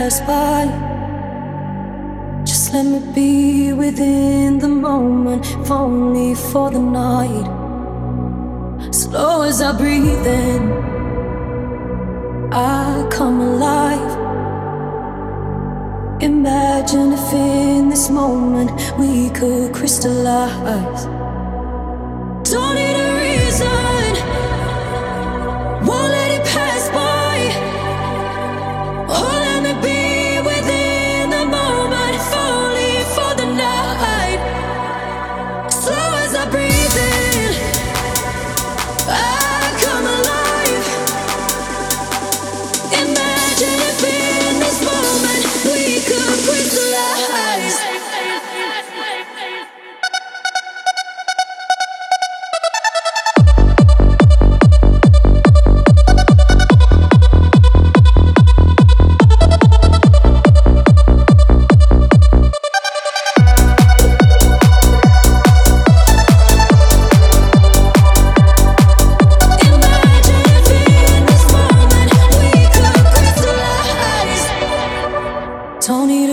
pass by. Just let me be within the moment, if only for the night. Slow as I breathe in, I come alive. Imagine if in this moment we could crystallize. Don't need a reason, won't let it pass by. Oh, let me be within the moment, if only for the night. Slow as I breathe in, I come alive. Imagine if in this moment we could crystallize. Don't